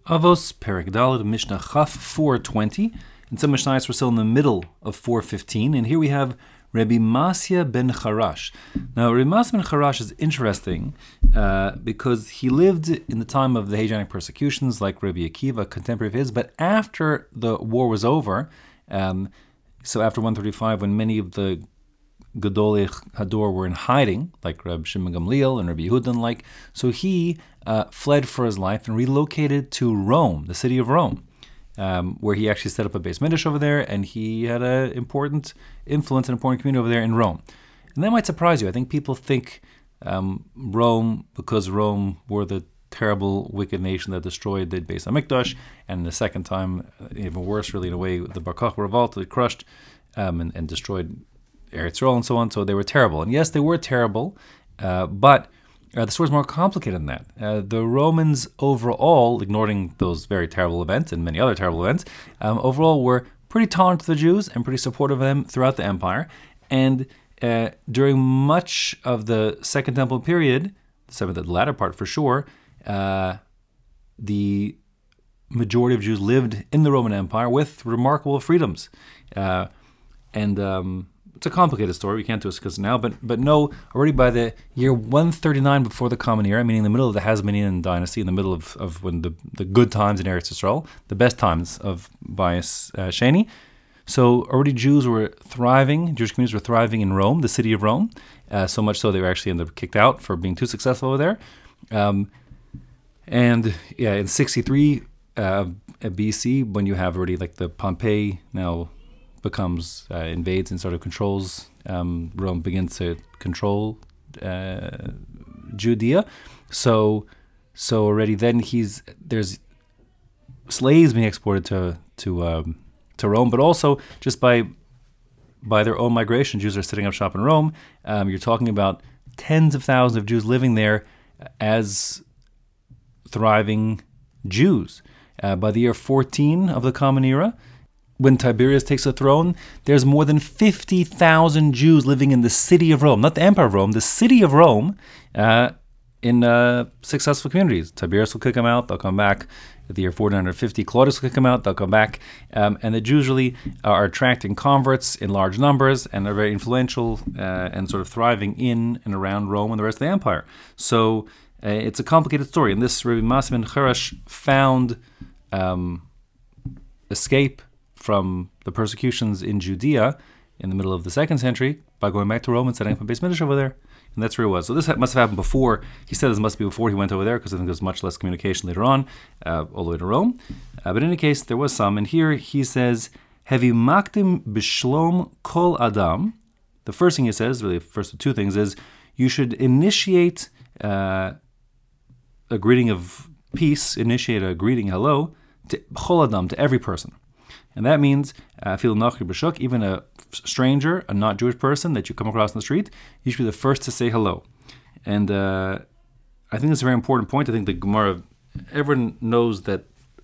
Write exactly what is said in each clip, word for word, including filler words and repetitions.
Avos, Perek Daled, Mishnah Chaf four twenty. In some Mishnahs, we're still in the middle of four fifteen, and here we have Rabbi Masya ben Charash. Now, Rabbi Masya ben Charash is interesting uh, because he lived in the time of the Hagenic persecutions, like Rabbi Akiva, contemporary of his, but after the war was over, um, so after one thirty-five, when many of the Gedolei Hador were in hiding, like Rabbi Shimon Gamliel and Rabbi Yehuda and like, so he uh, fled for his life and relocated to Rome, the city of Rome, um, where he actually set up a Beis Midrash over there, and he had an important influence, an important community over there in Rome. And that might surprise you. I think people think um, Rome, because Rome were the terrible, wicked nation that destroyed the Beis HaMikdash, and the second time, even worse, really, in a way, the Bar Kokhba revolt, it crushed um, and, and destroyed Eretz Yisrael and so on, so they were terrible. And yes, they were terrible, uh, but uh, the story is more complicated than that. Uh, the Romans overall, ignoring those very terrible events and many other terrible events, um, overall were pretty tolerant to the Jews and pretty supportive of them throughout the empire. And uh, during much of the Second Temple period, some of the latter part for sure, uh, the majority of Jews lived in the Roman Empire with remarkable freedoms. Uh, and... Um, It's a complicated story. We can't discuss it now, but but no, already by the year one thirty-nine before the Common Era, meaning the middle of the Hasmonean dynasty, in the middle of, of when the, the good times in Eretz Yisrael, the best times of Bias uh, Sheni. So already Jews were thriving, Jewish communities were thriving in Rome, the city of Rome, uh, so much so they were actually ended up kicked out for being too successful over there. Um, and yeah, in sixty-three uh, B C, when you have already like the Pompey now becomes uh, invades and sort of controls um, Rome begins to control uh, Judea. So so already then he's there's slaves being exported to to um, to Rome, but also just by by their own migration, Jews are setting up shop in Rome. Um, you're talking about tens of thousands of Jews living there as thriving Jews. Uh, by the year fourteen of the Common Era, when Tiberius takes the throne, there's more than fifty thousand Jews living in the city of Rome, not the Empire of Rome, the city of Rome, uh, in uh, successful communities. Tiberius will kick them out, they'll come back. At the year fourteen fifty, Claudius will kick them out, they'll come back. Um, and the Jews really are attracting converts in large numbers and are very influential uh, and sort of thriving in and around Rome and the rest of the empire. So uh, it's a complicated story. And this Rabbi Masya ben Charash found um, escape from the persecutions in Judea in the middle of the second century by going back to Rome and setting up a Beis Midrash over there. And that's where he was. So this must have happened before. He said this must be before he went over there, because I think there's much less communication later on, uh, all the way to Rome. Uh, but in any case, there was some. And here he says, Hevi makdim b'shlom kol adam. The first thing he says, really the first of two things, is you should initiate uh, a greeting of peace, initiate a greeting hello to chol adam, to every person. And that means, fil nachri b'shuk, even a stranger, a not Jewish person that you come across in the street, you should be the first to say hello. And uh, I think that's a very important point. I think the Gemara, everyone knows that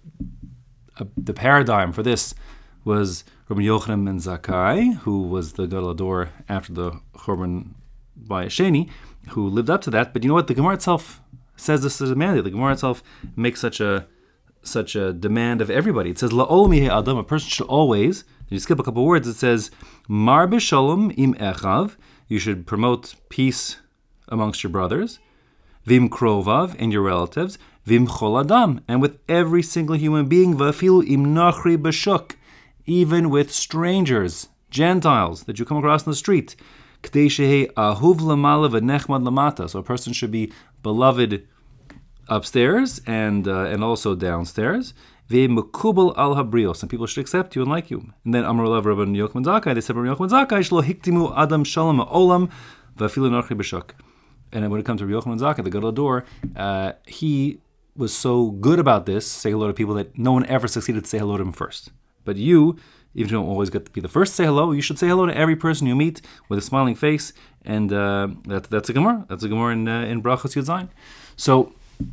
uh, the paradigm for this was Rabbi Yochanan ben Zakkai, who was the Gadol Hador after the Churban by Sheni, who lived up to that. But you know what? The Gemara itself says this is a mandate. The Gemara itself makes such a such a demand of everybody. It says, La'ol mihe adam, a person should always, you skip a couple of words, it says, Mar b'shalom im echav, you should promote peace amongst your brothers, Vim krovav, and your relatives, Vim chol adam, and with every single human being, V'afilu im nachri b'shuk, even with strangers, Gentiles, that you come across in the street, K'dei shehe ahuv lamala v'nechmad lamata, so a person should be beloved upstairs and uh, and also downstairs. Ve'mekubal al habrios, and people should accept you and like you. And then Amar Lav Rabban Yochanan Zakkai, they said Rabban Yochanan Zakkai, shlo hiktimu adam shalom ha'olam v'afilu nachri b'shuk. And then when it comes to Rabban Yochanan Zakkai, the Gadol Hador, uh, he was so good about this, say hello to people, that no one ever succeeded to say hello to him first. But you, even if you don't always get to be the first to say hello, you should say hello to every person you meet with a smiling face. And uh, that, that's a Gemara. That's a Gemara in, uh, in Brachos Yud Zayin. So,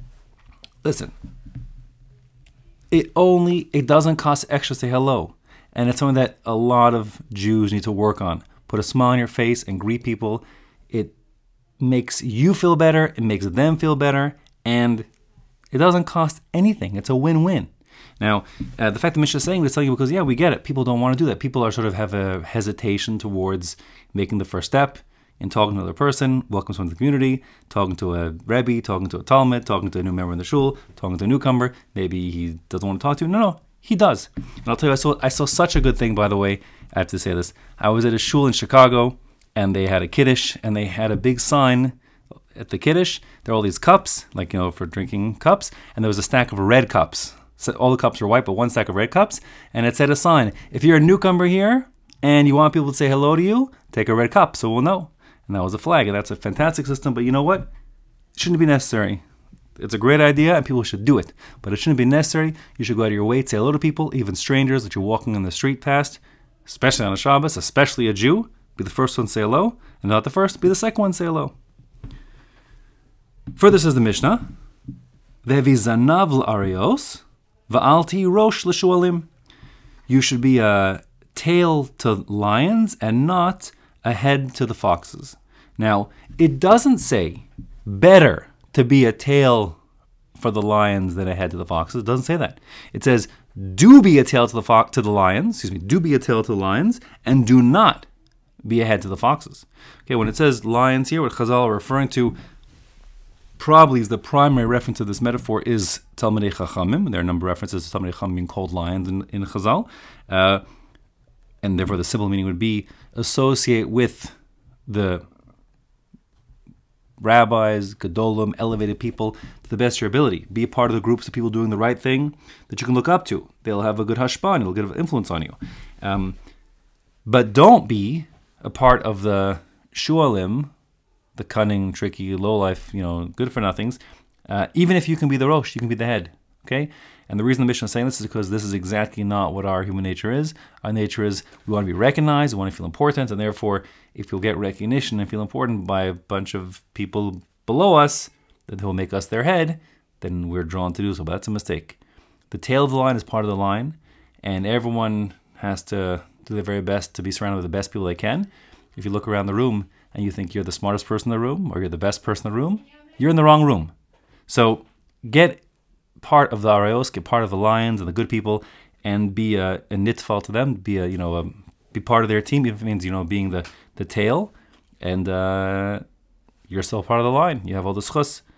listen, it only, it doesn't cost extra to say hello. And it's something that a lot of Jews need to work on. Put a smile on your face and greet people. It makes you feel better. It makes them feel better. And It doesn't cost anything. It's a win-win. Now, uh, the fact that Mishnah is saying this, telling you because, yeah, we get it. People don't want to do that. People are sort of have a hesitation towards making the first step in talking to another person, welcome someone to the community, talking to a Rebbe, talking to a Talmud, talking to a new member in the shul, talking to a newcomer. Maybe he doesn't want to talk to you. No, no, he does. And I'll tell you, I saw, I saw such a good thing, by the way. I have to say this. I was at a shul in Chicago, and they had a kiddush, and they had a big sign at the kiddush. There are all these cups, like, you know, for drinking cups, and there was a stack of red cups. So all the cups were white, but one stack of red cups, and it said a sign, if you're a newcomer here and you want people to say hello to you, take a red cup so we'll know. And that was a flag, and that's a fantastic system, but you know what? It shouldn't be necessary. It's a great idea, and people should do it, but it shouldn't be necessary. You should go out of your way to say hello to people, even strangers that you're walking on the street past, especially on a Shabbos, especially a Jew. Be the first one to say hello, and not the first, be the second one to say hello. Further says the Mishnah, Ve'vi zanav l'arios, va'alti rosh l'shualim. You should be a tail to lions and not a head to the foxes. Now, it doesn't say better to be a tail for the lions than a head to the foxes. It doesn't say that. It says do be a tail to the fo- to the lions. Excuse me. Do be a tail to the lions, and do not be a head to the foxes. Okay. When it says lions here, what Chazal are referring to, probably is the primary reference to this metaphor is Talmidei Chachamim. There are a number of references to Talmidei Chachamim being called lions in, in Chazal. Uh, and therefore the simple meaning would be associate with the rabbis, gedolim, elevated people to the best of your ability. Be a part of the groups of people doing the right thing that you can look up to. They'll have a good hashpah, and it'll get an influence on you. Um, but don't be a part of the shualim, the cunning, tricky, low-life, you know, good-for-nothings. Uh, even if you can be the rosh, you can be the head, okay? And the reason the Mishnah is saying this is because this is exactly not what our human nature is. Our nature is we want to be recognized, we want to feel important, and therefore, if you'll get recognition and feel important by a bunch of people below us, that will make us their head, then we're drawn to do so. But that's a mistake. The tail of the line is part of the line, and everyone has to do their very best to be surrounded with the best people they can. If you look around the room and you think you're the smartest person in the room or you're the best person in the room, you're in the wrong room. So get part of the Arayos, get part of the lions and the good people, and be a, a nitfal to them, be a, you know, a, be part of their team, if it means, you know, being the, the tail, and uh, you're still part of the line. You have all the schus.